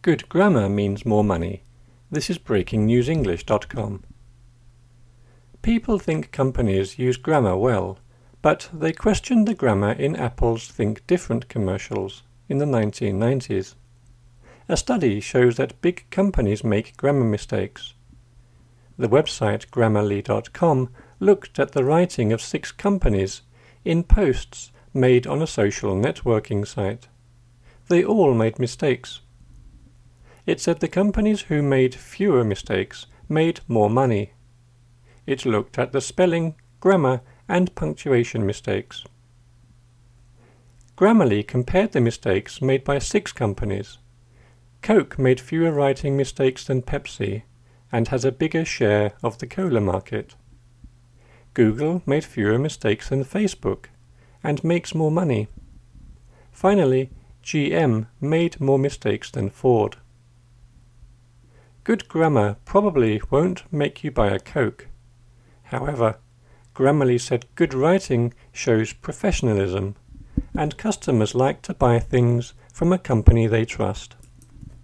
Good grammar means more money. This is breakingnewsenglish.com. People think companies use grammar well, but they questioned the grammar in Apple's Think Different commercials in the 1990s. A study shows that big companies make grammar mistakes. The website Grammarly.com looked at the writing of 6 companies in posts made on a social networking site. They all made mistakes. It said the companies who made fewer mistakes made more money. It looked at the spelling, grammar, and punctuation mistakes. Grammarly compared the mistakes made by 6 companies. Coke made fewer writing mistakes than Pepsi and has a bigger share of the cola market. Google made fewer mistakes than Facebook and makes more money. Finally, GM made more mistakes than Ford. Good grammar probably won't make you buy a Coke. However, Grammarly said good writing shows professionalism, and customers like to buy things from a company they trust.